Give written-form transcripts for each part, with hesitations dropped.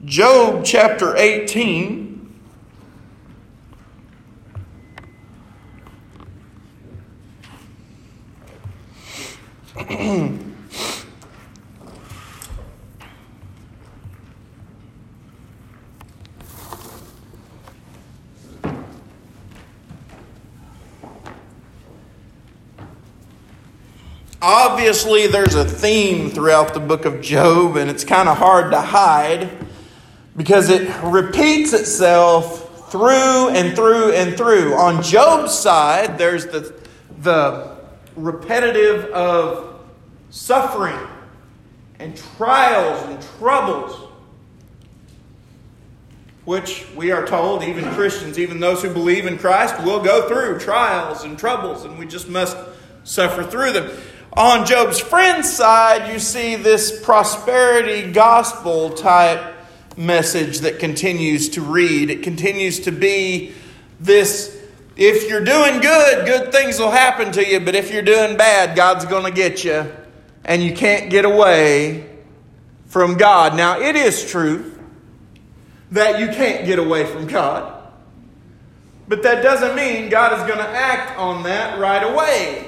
Job chapter 18. Obviously, there's a theme throughout the book of Job, and it's kind of hard to hide because it repeats itself through and through and through. On Job's side, there's the repetitive of suffering and trials and troubles, which we are told, even Christians, even those who believe in Christ, will go through trials and troubles, and we just must suffer through them. On Job's friend's side, you see this prosperity gospel type message that continues to read. It continues to be this, if you're doing good, good things will happen to you. But if you're doing bad, God's going to get you. And you can't get away from God. Now, it is true that you can't get away from God. But that doesn't mean God is going to act on that right away.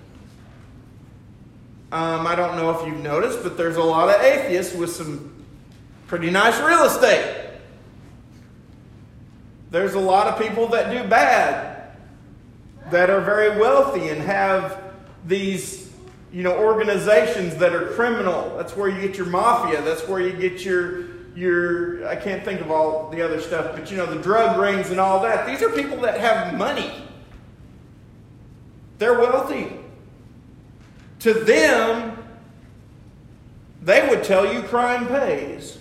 I don't know if you've noticed, but there's a lot of atheists with some pretty nice real estate. There's a lot of people that do bad, that are very wealthy and have these, organizations that are criminal. That's where you get your mafia. That's where you get your I can't think of all the other stuff, but the drug rings and all that. These are people that have money. They're wealthy. To them, they would tell you crime pays.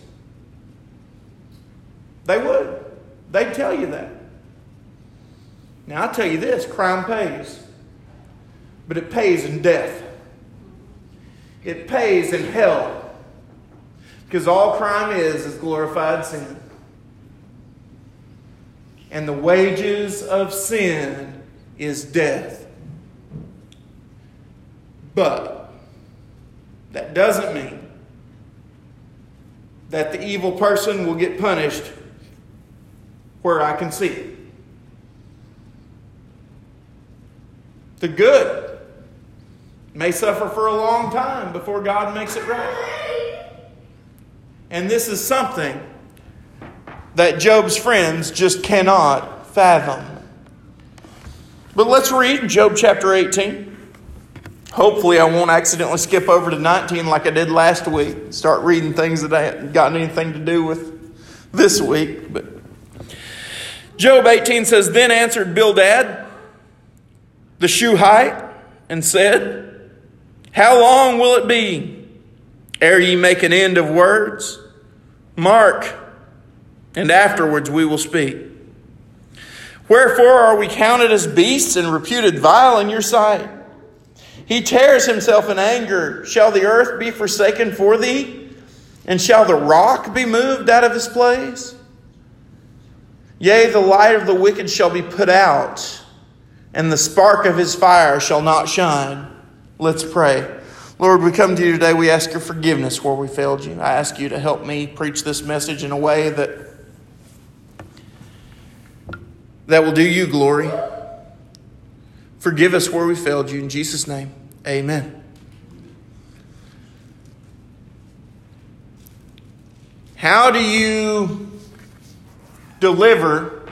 They would. They'd tell you that. Now, I'll tell you this, crime pays. But it pays in death. It pays in hell. Because all crime is glorified sin. And the wages of sin is death. But that doesn't mean that the evil person will get punished where I can see it. The good may suffer for a long time before God makes it right. And this is something that Job's friends just cannot fathom. But let's read Job chapter 18. Hopefully I won't accidentally skip over to 19 like I did last week. Start reading things that ain't got anything to do with this week. But Job 18 says, Then answered Bildad the Shuhite and said, How long will it be ere ye make an end of words? Mark, and afterwards we will speak. Wherefore are we counted as beasts and reputed vile in your sight? He tears himself in anger. Shall the earth be forsaken for thee? And shall the rock be moved out of his place? Yea, the light of the wicked shall be put out, and the spark of his fire shall not shine. Let's pray. Lord, we come to you today. We ask your forgiveness where we failed you. I ask you to help me preach this message in a way that will do you glory. Forgive us where we failed you. In Jesus' name, amen. How do you deliver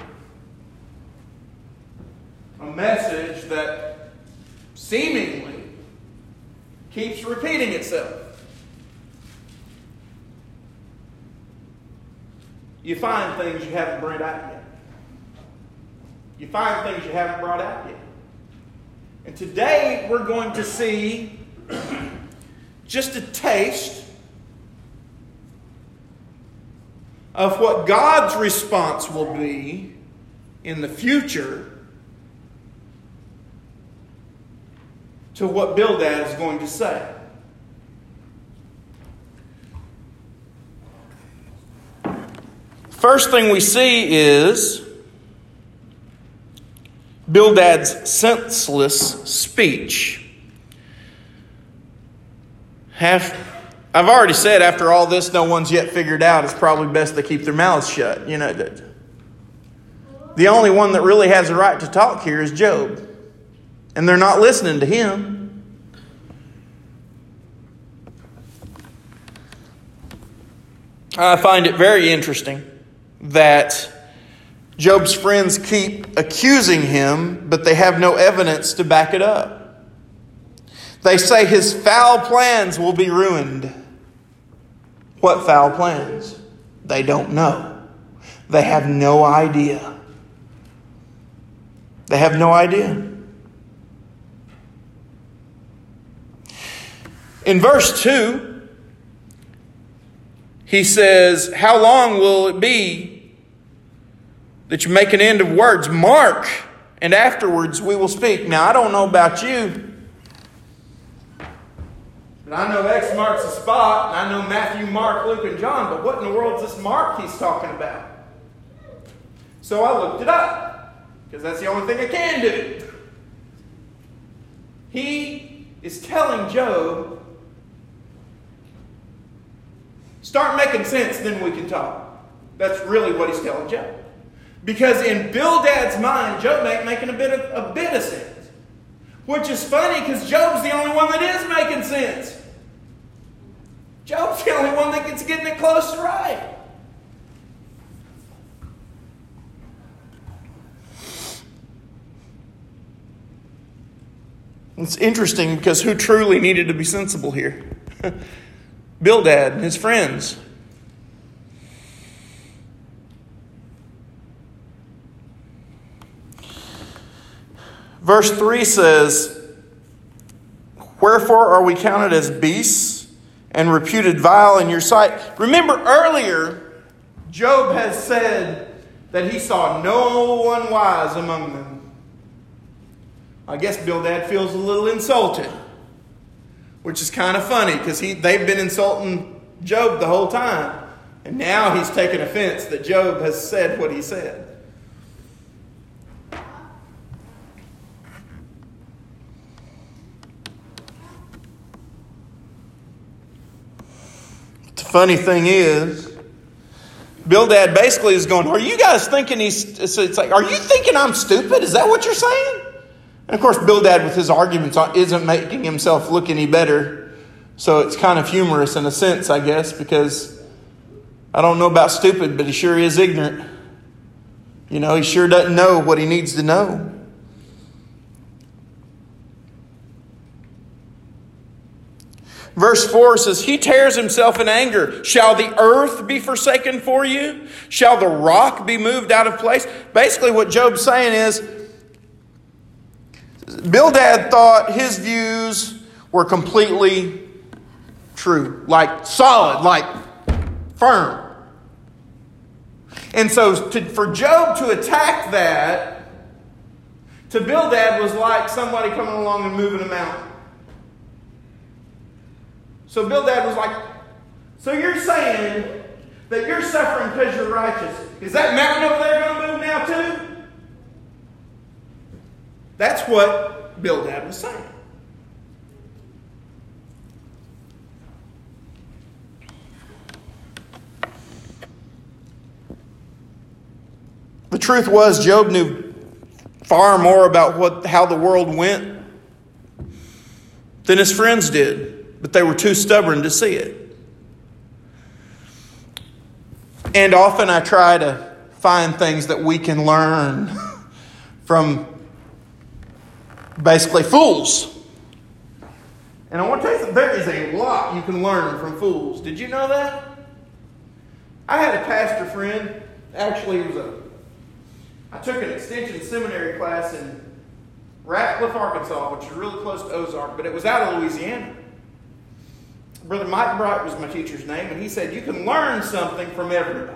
a message that seemingly keeps repeating itself? You find things you haven't brought out yet. You find things you haven't brought out yet. And today we're going to see just a taste of what God's response will be in the future to what Bildad is going to say. First thing we see is Bildad's senseless speech. I've already said after all this no one's yet figured out, it's probably best they keep their mouths shut. You know, the only one that really has a right to talk here is Job. And they're not listening to him. I find it very interesting that Job's friends keep accusing him, but they have no evidence to back it up. They say his foul plans will be ruined. What foul plans? They don't know. They have no idea. They have no idea. In verse 2, he says, how long will it be that you make an end of words? Mark, and afterwards we will speak. Now, I don't know about you, but I know X marks the spot, and I know Matthew, Mark, Luke, and John, but what in the world is this Mark he's talking about? So I looked it up, because that's the only thing I can do. He is telling Job, start making sense, then we can talk. That's really what he's telling Job. Because in Bildad's mind, Job ain't making a bit of sense. Which is funny, because Job's the only one that is making sense. Job's the only one that's getting it close to right. It's interesting because who truly needed to be sensible here? Bildad and his friends. Verse 3 says, wherefore are we counted as beasts and reputed vile in your sight? Remember earlier, Job has said that he saw no one wise among them. I guess Bildad feels a little insulted, which is kind of funny because they've been insulting Job the whole time. And now he's taken offense that Job has said what he said. The funny thing is, Bildad basically is going, are you guys thinking it's like, are you thinking I'm stupid? Is that what you're saying? And of course, Bildad with his arguments isn't making himself look any better. So it's kind of humorous in a sense, I guess, because I don't know about stupid, but he sure is ignorant. You know, he sure doesn't know what he needs to know. Verse 4 says, he tears himself in anger. Shall the earth be forsaken for you? Shall the rock be moved out of place? Basically what Job's saying is, Bildad thought his views were completely true, like solid, like firm. And so for Job to attack that, to Bildad was like somebody coming along and moving a mountain. So Bildad was like, so you're saying that you're suffering because you're righteous. Is that mountain over there going to move now too? That's what Bildad was saying. The truth was, Job knew far more about how the world went than his friends did, but they were too stubborn to see it. And often I try to find things that we can learn from basically fools. And I want to tell you something, there is a lot you can learn from fools. Did you know that? I had a pastor friend, actually I took an extension seminary class in Ratcliffe, Arkansas, which is really close to Ozark, but it was out of Louisiana. Brother Mike Bright was my teacher's name, and he said, you can learn something from everybody.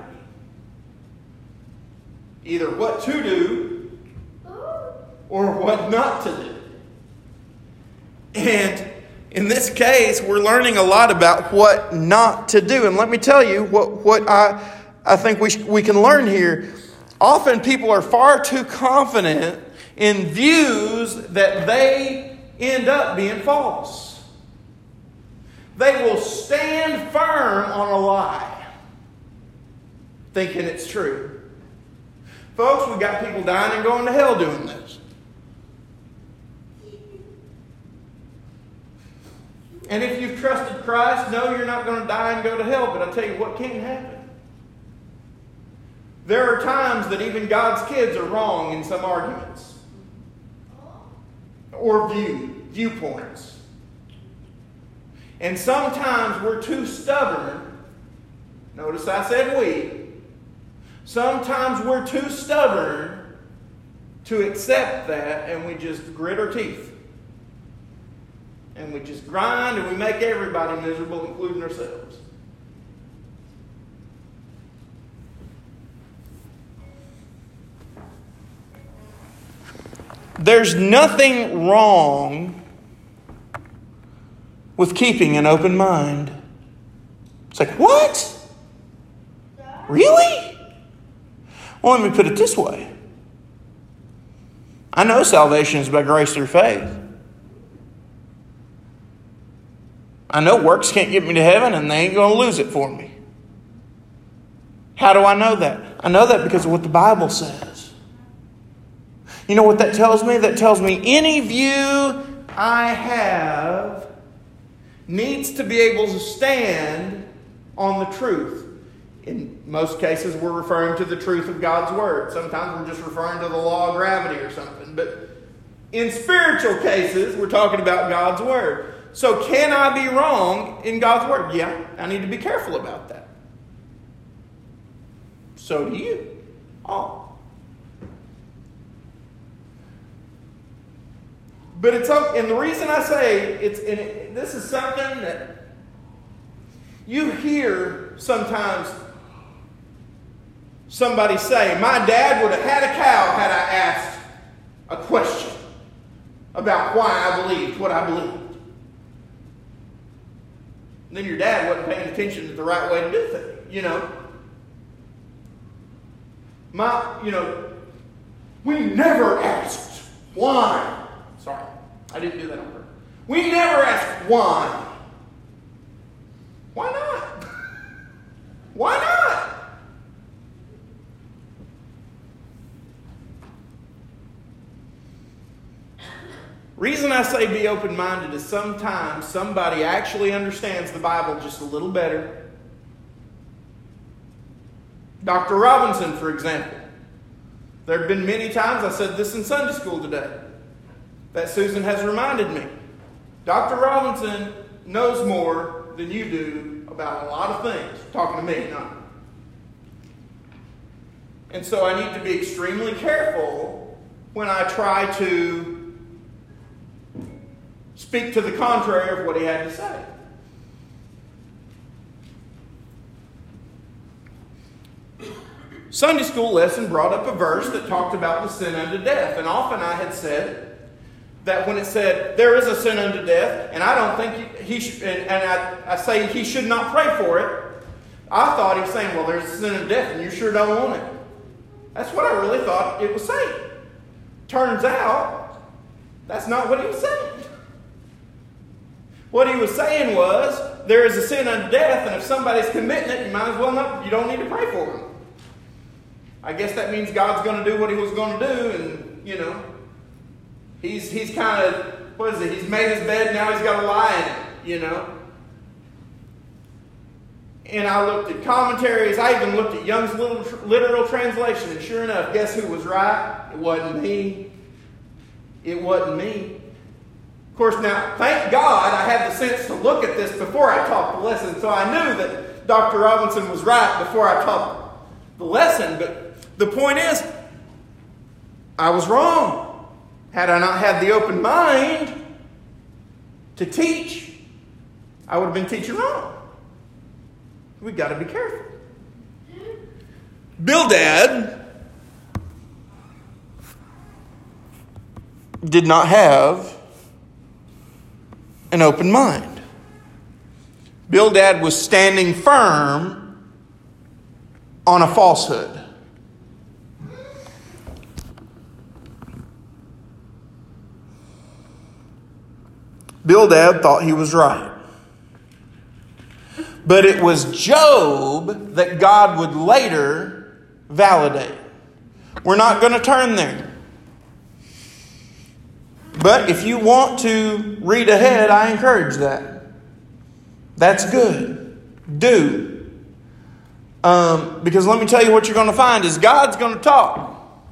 Either what to do or what not to do. And in this case, we're learning a lot about what not to do. And let me tell you what I think we can learn here. Often people are far too confident in views that they end up being false. They will stand firm on a lie, thinking it's true. Folks, we've got people dying and going to hell doing this. And if you've trusted Christ, no, you're not going to die and go to hell. But I tell you what can happen. There are times that even God's kids are wrong in some arguments or viewpoints. And sometimes we're too stubborn. Notice I said we. Sometimes we're too stubborn to accept that, and we just grit our teeth. And we just grind and we make everybody miserable, including ourselves. There's nothing wrong with keeping an open mind. It's like, what? Really? Well, let me put it this way. I know salvation is by grace through faith. I know works can't get me to heaven, and they ain't going to lose it for me. How do I know that? I know that because of what the Bible says. You know what that tells me? That tells me any view I have needs to be able to stand on the truth. In most cases, we're referring to the truth of God's Word. Sometimes we're just referring to the law of gravity or something. But in spiritual cases, we're talking about God's Word. So can I be wrong in God's Word? Yeah, I need to be careful about that. So do you. all. But it's and the reason I say this is something that you hear sometimes somebody say, my dad would have had a cow had I asked a question about why I believed what I believed. And then your dad wasn't paying attention to the right way to do things, we never asked why. Sorry, I didn't do that on purpose. We never asked why. Why not? Why not? Reason I say be open-minded is sometimes somebody actually understands the Bible just a little better. Dr. Robinson, for example. There have been many times, I said this in Sunday school today, that Susan has reminded me. Dr. Robinson knows more than you do about a lot of things. Talking to me, not. And so I need to be extremely careful when I try to speak to the contrary of what he had to say. Sunday school lesson brought up a verse that talked about the sin unto death. And often I had said that when it said there is a sin unto death, and I don't think he should, and I say he should not pray for it, I thought he was saying, well, there's a sin unto death and you sure don't want it. That's what I really thought it was saying. Turns out, that's not what he was saying. What he was saying was, there is a sin unto death, and if somebody's committing it, you might as well not, you don't need to pray for them. I guess that means God's going to do what he was going to do, and, he's kind of, he's made his bed, now he's got to lie in it, And I looked at commentaries, I even looked at Young's literal translation, and sure enough, guess who was right? It wasn't me. It wasn't me. Of course, now, thank God I had the sense to look at this before I taught the lesson, so I knew that Dr. Robinson was right before I taught the lesson, but the point is, I was wrong. Had I not had the open mind to teach, I would have been teaching wrong. We've got to be careful. Bildad did not have an open mind. Bildad was standing firm on a falsehood. Bildad thought he was right. But it was Job that God would later validate. We're not going to turn there. But if you want to read ahead, I encourage that. That's good. Do. Because let me tell you what you're going to find is God's going to talk.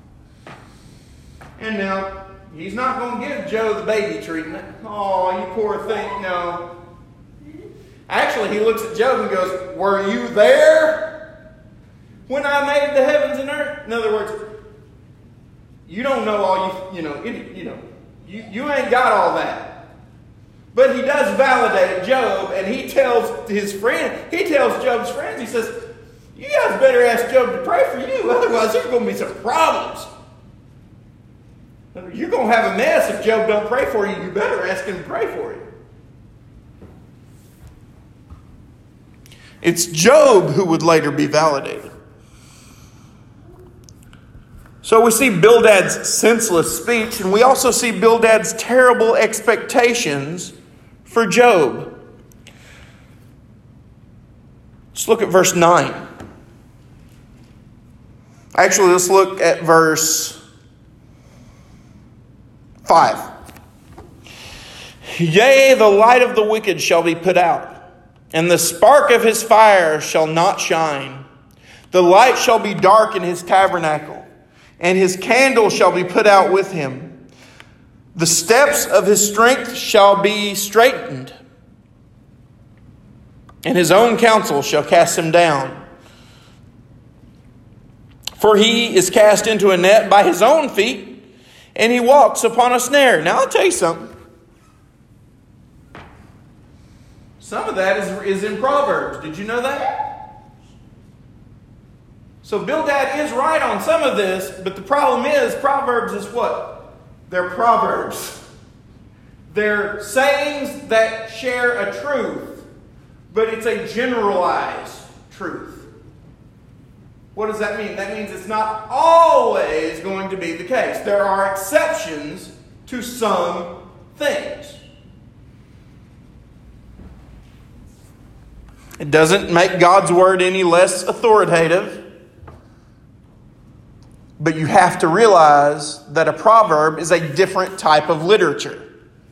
And now, He's not going to give Job the baby treatment. Oh, you poor thing. No. Actually, He looks at Job and goes, were you there when I made the heavens and earth? In other words, you don't know all you ain't got all that. But He does validate Job, and He tells Job's friends, He says, you guys better ask Job to pray for you, otherwise there's going to be some problems. You're going to have a mess if Job don't pray for you. You better ask him to pray for you. It's Job who would later be validated. So we see Bildad's senseless speech, and we also see Bildad's terrible expectations for Job. Let's look at verse 9. Actually, let's look at verse 5. Yea, the light of the wicked shall be put out, and the spark of his fire shall not shine. The light shall be dark in his tabernacle, and his candle shall be put out with him. The steps of his strength shall be straightened, and his own counsel shall cast him down. For he is cast into a net by his own feet, and he walks upon a snare. Now I'll tell you something. Some of that is in Proverbs. Did you know that? So Bildad is right on some of this, but the problem is Proverbs is what? They're proverbs. They're sayings that share a truth, but it's a generalized truth. What does that mean? That means it's not always going to be the case. There are exceptions to some things. It doesn't make God's word any less authoritative. But you have to realize that a proverb is a different type of literature.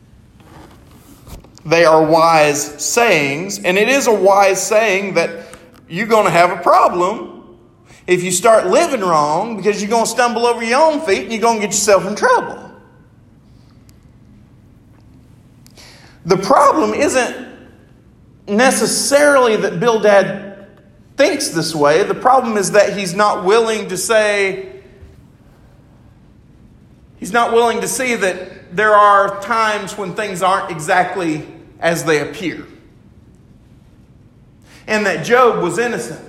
They are wise sayings, and it is a wise saying that you're going to have a problem if you start living wrong, because you're going to stumble over your own feet and you're going to get yourself in trouble. The problem isn't necessarily that Bildad thinks this way. The problem is that he's not willing to see that there are times when things aren't exactly as they appear. And that Job was innocent.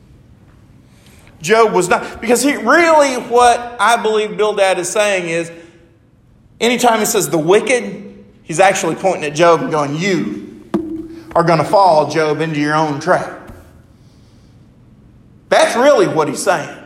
Job was not. Because what I believe Bildad is saying is, anytime he says the wicked, he's actually pointing at Job and going, you are going to fall, Job, into your own trap. That's really what he's saying.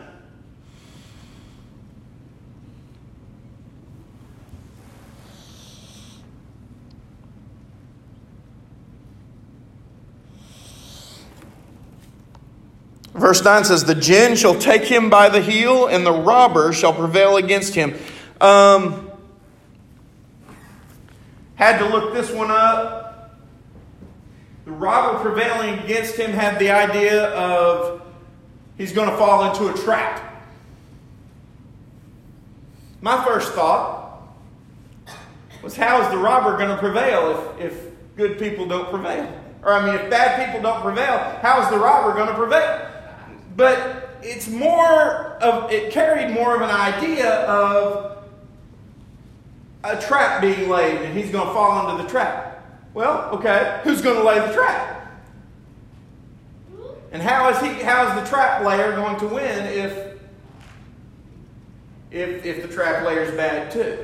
Verse 9 says, the gin shall take him by the heel, and the robber shall prevail against him. Had to look this one up. The robber prevailing against him had the idea of he's going to fall into a trap. My first thought was, how is the robber going to prevail if good people don't prevail? If bad people don't prevail, how is the robber going to prevail? But it carried more of an idea of a trap being laid and he's going to fall into the trap. Well, okay, who's going to lay the trap? And how is the trap layer going to win if the trap layer is bad too?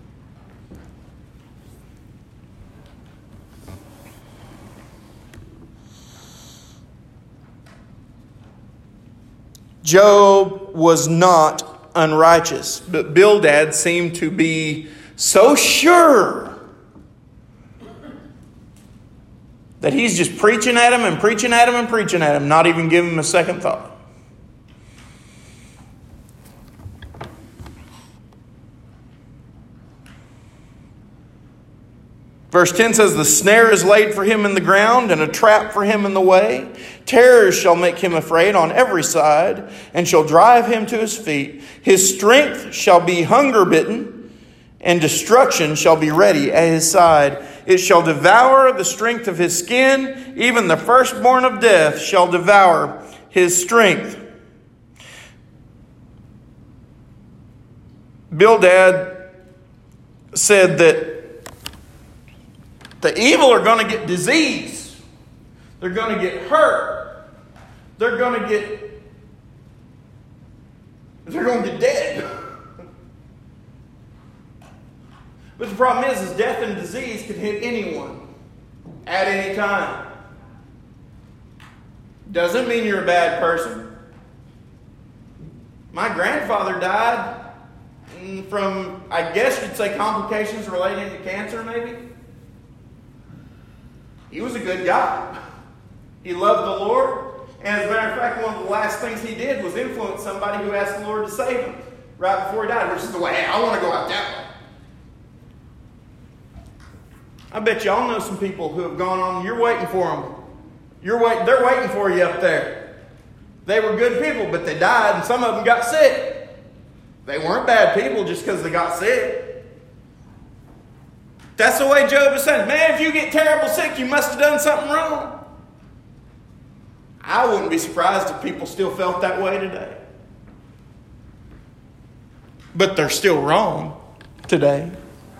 Job was not unrighteous, but Bildad seemed to be so sure that he's just preaching at him and preaching at him and preaching at him, not even giving him a second thought. Verse 10 says, the snare is laid for him in the ground, and a trap for him in the way. Terrors shall make him afraid on every side, and shall drive him to his feet. His strength shall be hunger bitten, and destruction shall be ready at his side. It shall devour the strength of his skin. Even the firstborn of death shall devour his strength. Bildad said that the evil are going to get disease. They're going to get hurt. They're going to get dead. But the problem is death and disease can hit anyone at any time. Doesn't mean you're a bad person. My grandfather died from, I guess you'd say, complications relating to cancer, maybe. He was a good guy. He loved the Lord. And as a matter of fact, one of the last things he did was influence somebody who asked the Lord to save him right before he died. Which is the way, hey, I want to go out that way. I bet y'all know some people who have gone on. You're waiting for them. They're waiting for you up there. They were good people, but they died, and some of them got sick. They weren't bad people just because they got sick. That's the way Job is saying. Man, if you get terrible sick, you must have done something wrong. I wouldn't be surprised if people still felt that way today. But they're still wrong today.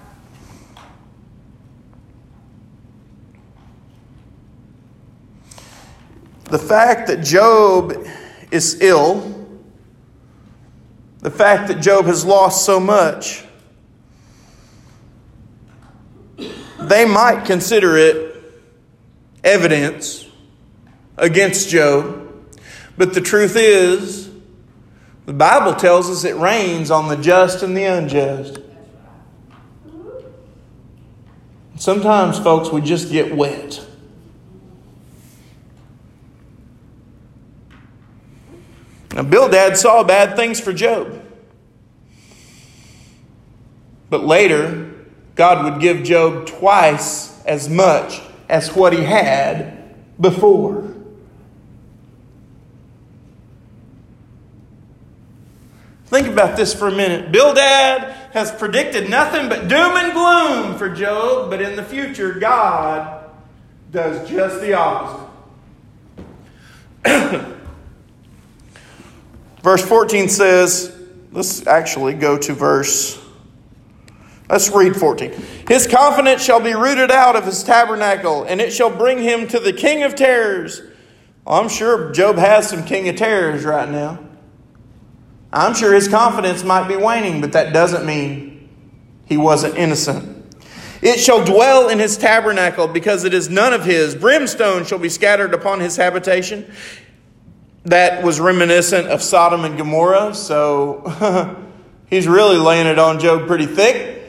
The fact that Job is ill, the fact that Job has lost so much, they might consider it evidence against Job. But the truth is, the Bible tells us it rains on the just and the unjust. Sometimes, folks, we just get wet. Now, Bildad saw bad things for Job. But later, God would give Job twice as much as what he had before. Think about this for a minute. Bildad has predicted nothing but doom and gloom for Job, but in the future, God does just the opposite. Verse 14 says, let's actually go to let's read 14. His confidence shall be rooted out of his tabernacle, and it shall bring him to the king of terrors. Well, I'm sure Job has some king of terrors right now. I'm sure his confidence might be waning, but that doesn't mean he wasn't innocent. It shall dwell in his tabernacle, because it is none of his. Brimstone shall be scattered upon his habitation. That was reminiscent of Sodom and Gomorrah, so he's really laying it on Job pretty thick.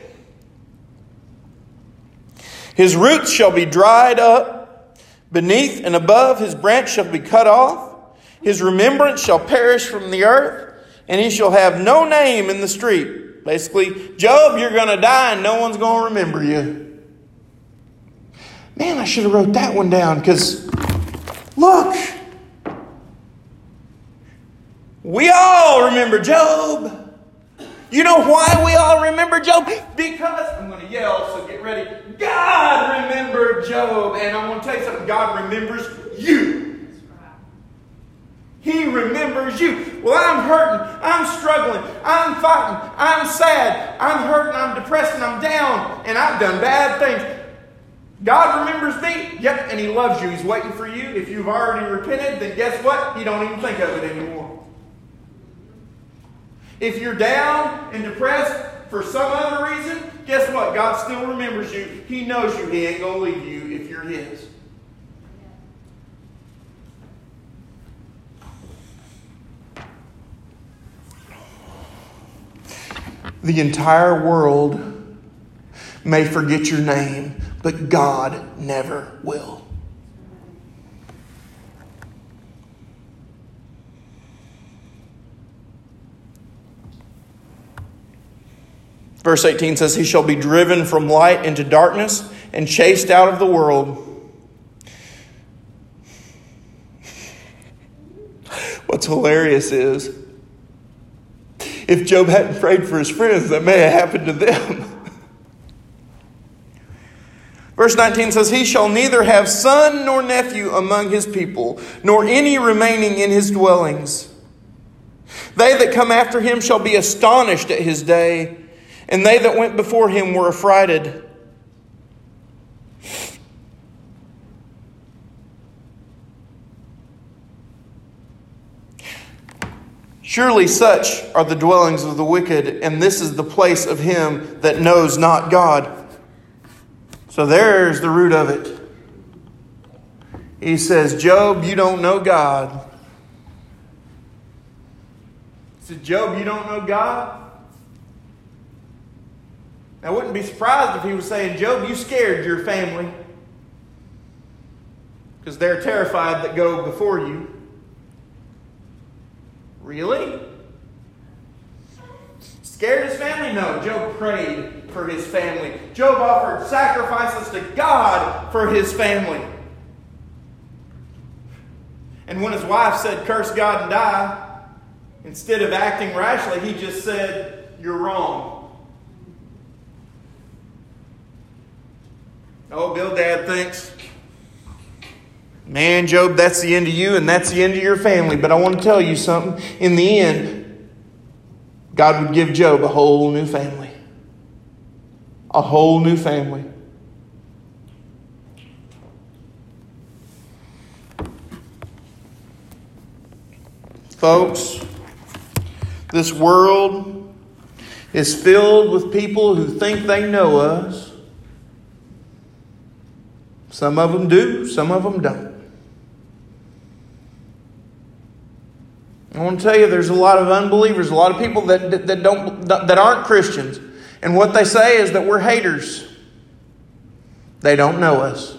His roots shall be dried up. Beneath and above his branch shall be cut off. His remembrance shall perish from the earth, and he shall have no name in the street. Basically, Job, you're going to die and no one's going to remember you. Man, I should have wrote that one down, because look, we all remember Job. You know why we all remember Job? Because, I'm going to yell, so get ready. God remembered Job. And I'm going to tell you something. God remembers you. He remembers you. Well, I'm hurting. I'm struggling. I'm fighting. I'm sad. I'm hurting. I'm depressed. And I'm down. And I've done bad things. God remembers me. Yep, and He loves you. He's waiting for you. If you've already repented, then guess what? He don't even think of it anymore. If you're down and depressed for some other reason, guess what? God still remembers you. He knows you. He ain't going to leave you if you're His. The entire world may forget your name, but God never will. Verse 18 says, he shall be driven from light into darkness and chased out of the world. What's hilarious is, if Job hadn't prayed for his friends, that may have happened to them. Verse 19 says, he shall neither have son nor nephew among his people, nor any remaining in his dwellings. They that come after him shall be astonished at his day, and they that went before him were affrighted. Surely such are the dwellings of the wicked, and this is the place of him that knows not God. So there's the root of it. He says, Job, you don't know God. He said, Job, you don't know God? I wouldn't be surprised if he was saying, Job, you scared your family because they're terrified that go before you. Really? Scared his family? No. Job prayed for his family. Job offered sacrifices to God for his family. And when his wife said, curse God and die, instead of acting rashly, he just said, you're wrong. Oh, Bildad thinks, man, Job, that's the end of you and that's the end of your family. But I want to tell you something. In the end, God would give Job a whole new family. A whole new family. Folks, this world is filled with people who think they know us. Some of them do, some of them don't. I want to tell you, there's a lot of unbelievers, a lot of people that aren't Christians. And what they say is that we're haters. They don't know us.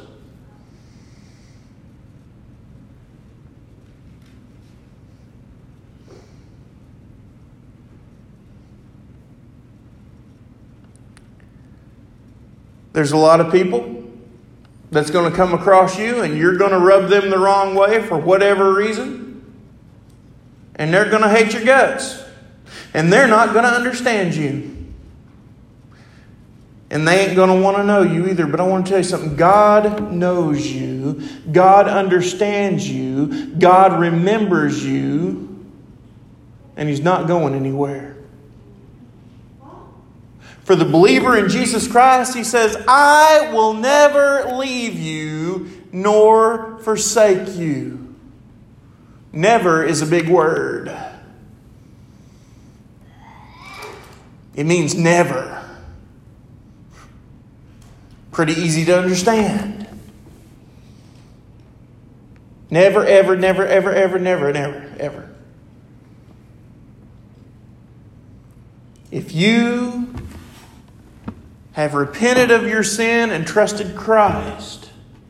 There's a lot of people that's going to come across you and you're going to rub them the wrong way for whatever reason. And they're going to hate your guts. And they're not going to understand you. And they ain't going to want to know you either. But I want to tell you something. God knows you. God understands you. God remembers you. And He's not going anywhere. For the believer in Jesus Christ, He says, I will never leave you nor forsake you. Never is a big word. It means never. Pretty easy to understand. Never, ever, never, ever, ever, never, never, ever. If you have repented of your sin and trusted Christ,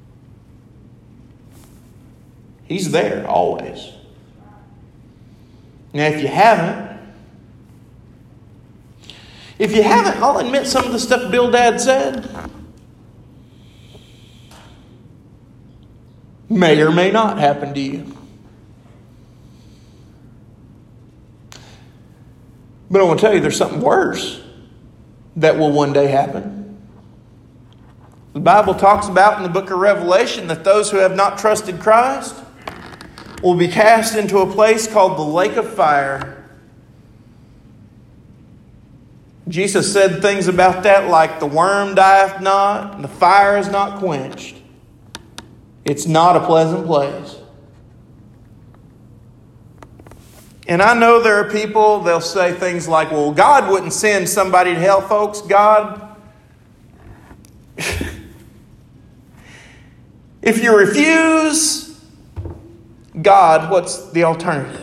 He's there always. Now, if you haven't, I'll admit some of the stuff Bildad said may or may not happen to you. But I want to tell you, there's something worse that will one day happen. The Bible talks about in the book of Revelation that those who have not trusted Christ will be cast into a place called the lake of fire. Jesus said things about that like the worm dieth not and the fire is not quenched. It's not a pleasant place. And I know there are people, they'll say things like, well, God wouldn't send somebody to hell, folks. God, if you refuse God, what's the alternative?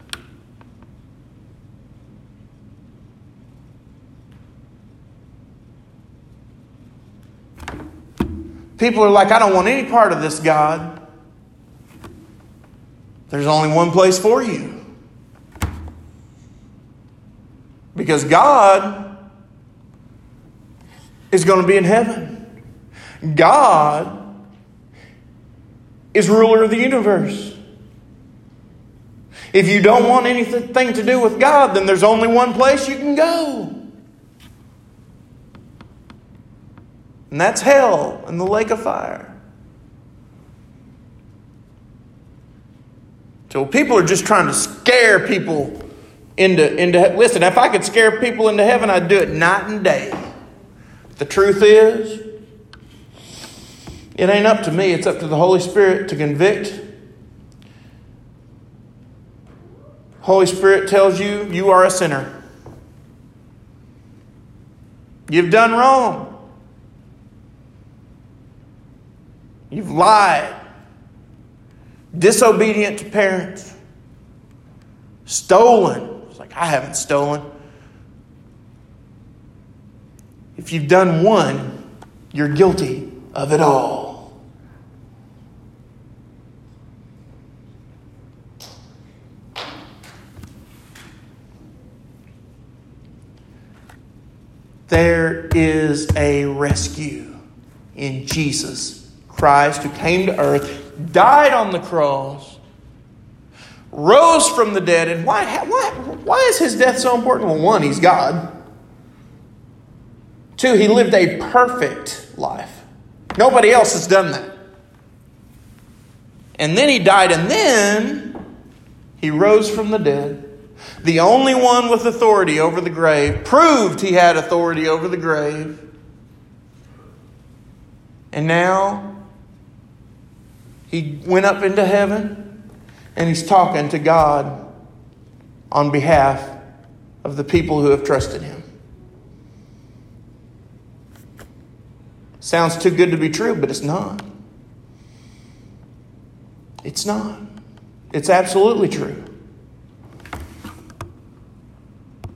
People are like, I don't want any part of this, God. There's only one place for you. Because God is going to be in heaven. God is ruler of the universe. If you don't want anything to do with God, then there's only one place you can go. And that's hell and the lake of fire. So people are just trying to scare people into listen, if I could scare people into heaven, I'd do it night and day. The truth is, it ain't up to me. It's up to the Holy Spirit to convict. Holy Spirit tells you, you are a sinner. You've done wrong. You've lied. Disobedient to parents. Stolen. It's like, I haven't stolen. If you've done one, you're guilty of it all. There is a rescue in Jesus Christ, who came to earth, died on the cross, rose from the dead. And why is his death so important? Well, one, he's God. Two, he lived a perfect life. Nobody else has done that. And then he died, and then he rose from the dead. The only one with authority over the grave, proved he had authority over the grave. And now he went up into heaven and he's talking to God on behalf of the people who have trusted him. Sounds too good to be true, but it's not. It's not. It's absolutely true.